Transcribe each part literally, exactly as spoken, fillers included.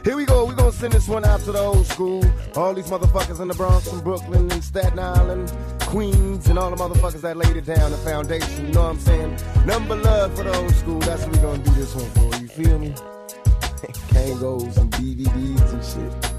Here we go, we gonna send this one out to the old school. All these motherfuckers in the Bronx and Brooklyn and Staten Island, Queens, and all the motherfuckers that laid it down, the foundation, you know what I'm saying? Number love for the old school, that's what we gonna do this one for, you feel me? Kangos and D V Ds and shit.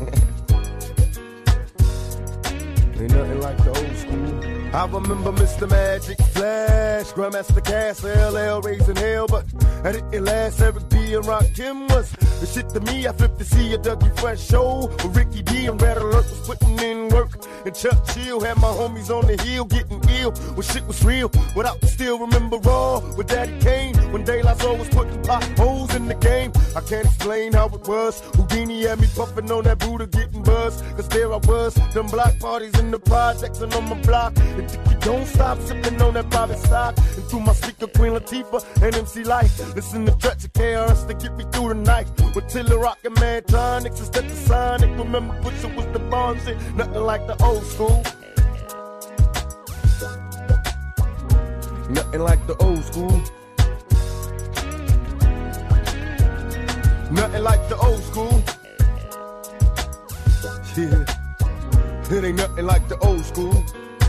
Ain't nothing like the old school. I remember Mister Magic Flash, Grandmaster Cass, L L raising hell, but I didn't last. Eric B and Rakim was the shit to me. I flipped to see a Dougie Fresh show with Ricky D and Red Alert was putting in work. And Chuck Chill had my homies on the hill getting ill when shit was real. Without to still remember Raw with Daddy Kane when De La Soul was putting potholes in the game. I can't explain how it was. Houdini had me puffing on that Buddha getting buzzed. Cause there I was, them block parties in the projects and on my block. And you don't stop sipping on that private stock. And through my speaker, Queen Latifah and M C Life. Listen to Tracks of K R S to get me through the night. With Tiller Rock and Mantronics instead of Sonic. Remember Pusha was the bomb shit. Nothing like the old school. Nothing like the old school. Nothing like the old school. Yeah. It ain't nothing like the old school.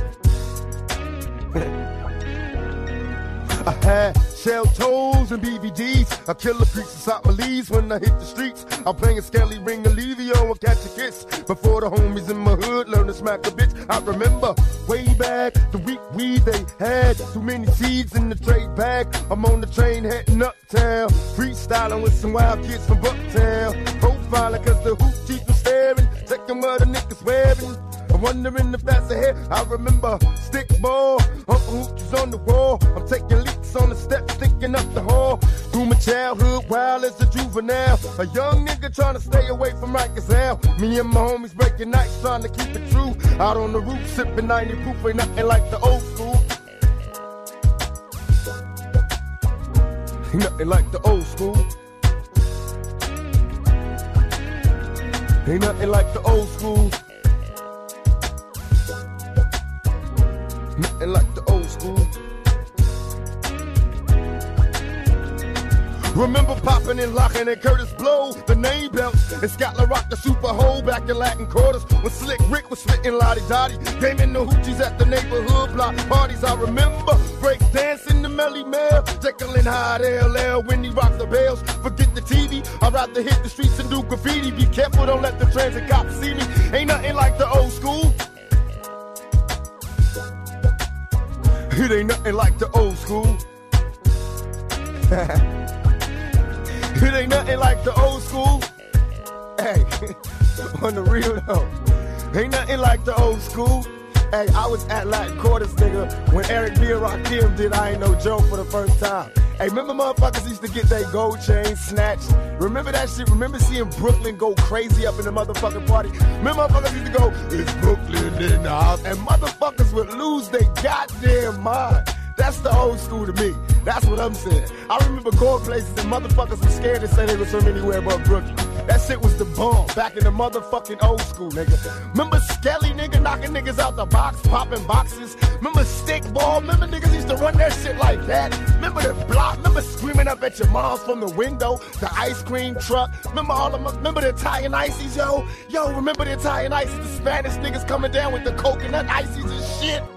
I had shell toes and B V Ds. I kill the preachers out my leaves when I hit the streets. I'm playing Skelly Ring Olivio and catch a kiss. Before the homies in my hood learn to smack a bitch. I remember way back the week weed they had. Too many seeds in the trade bag. I'm on the train heading uptown. Freestyling with some wild kids from Bucktown. Profiling cause the hoop chief was staring. Checking what the niggas wearing. I'm wondering if that's ahead. I remember stick ball, Uncle Hoochie's on the wall. I'm taking leaks on the steps, thinking up the hall. Through my childhood, wild as a juvenile. A young nigga trying to stay away from Rikers Hell. Me and my homies breaking nights, trying to keep it true. Out on the roof, sipping ninety proof, ain't nothing like the old school. Ain't nothing like the old school. Ain't nothing like the old school. Nothing like the old school. Remember popping and locking and Curtis Blow, the name belts, and Scotland Rock the Super Hole back in Latin quarters. When Slick Rick was spitting Lottie Dottie, gaming the hoochies at the neighborhood block parties. I remember break dancing the Melly Mel, Jekyll and Hyde L L when he rocked the bells. Forget the T V, I'd rather hit the streets and do graffiti. Be careful, don't let the transit cops see me. Ain't nothing like the old school. It ain't nothing like the old school. It ain't nothing like the old school. Hey, on the real though, ain't nothing like the old school. Hey, I was at Latin Quarters, nigga, when Eric B and Rakim did I Ain't No Joke for the first time. Hey, remember motherfuckers used to get their gold chain snatched? Remember that shit? Remember seeing Brooklyn go crazy up in the motherfucking party? Remember motherfuckers used to go, it's Brooklyn in the house, and motherfuckers would lose their goddamn mind. That's the old school to me. That's what I'm saying. I remember going places and motherfuckers were scared to say they was from anywhere but Brooklyn. That shit was the bomb back in the motherfucking old school, nigga. Remember Skelly, nigga, knocking niggas out the box, popping boxes? Remember stick ball? Remember niggas used to run that shit like that? Remember the block? Remember screaming up at your moms from the window? The ice cream truck? Remember all of them? Remember the Italian ices, yo? Yo, remember the Italian ices? The Spanish niggas coming down with the coconut ices and shit?